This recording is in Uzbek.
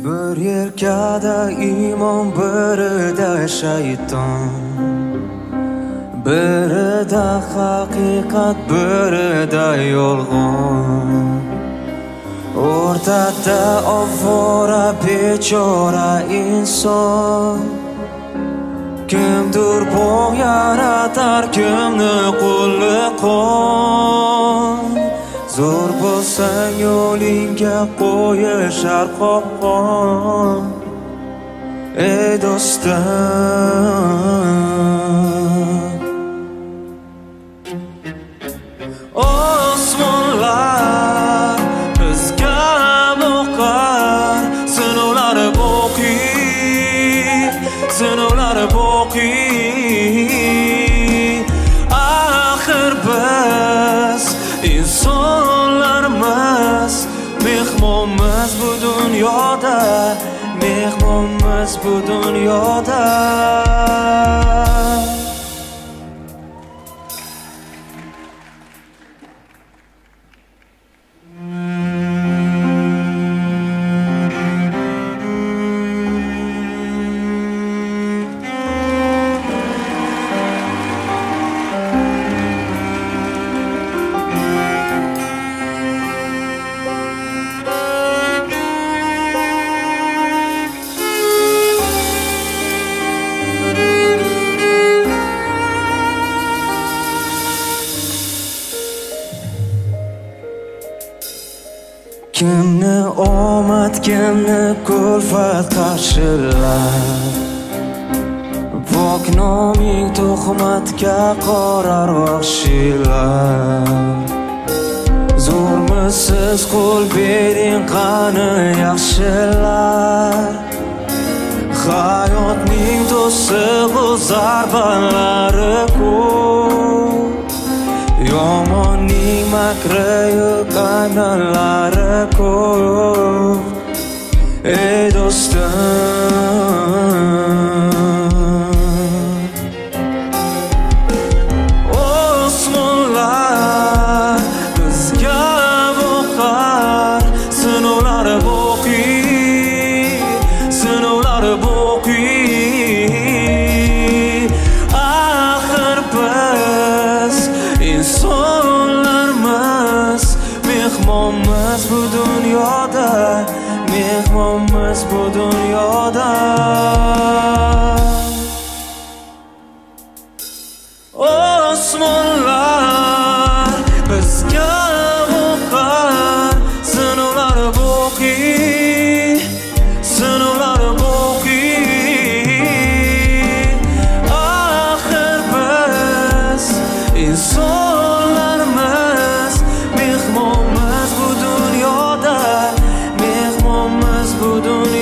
Bir yelkada iymon, birida shayton, birida haqiqat, birida yolg'on. O'rtada ovora bechora inson. Kimdir bog' yaratar, kimni qo'li qon. Zo'r bo'lsang yo'lingga qo'yishar qopqon. Ey do'stim, osmonlar bizga boqar, sinovlar boqiy, sinovlar boqiy. Axir biz insonlarmiz, mehmonmiz bu dunyoda, mehmonmiz bu dunyoda. Kimni omad, kimni kulfat qarshilar. Pok noming tuhmatga qorar vahshiylar. Zo'rmisiz qo'l bering qani yaxshilar. Hayotning to'sig'i zarbalari ko'p, yomonning makri kanallari ko'p. Ey do'stim, osmonlar bizga boqar, sinovlar boqiy, sinovlar boqiy. Axir biz insonlarmiz, mehmonmiz bu dunyoda, mehmonmiz bu dunyoda. Osmonlar bizga boqar, sinovlar boqiy, sinovlar boqiy. Axir biz insonlarmiz, mehmonmiz bu dunyoda, mehmonmiz bu dunyoda.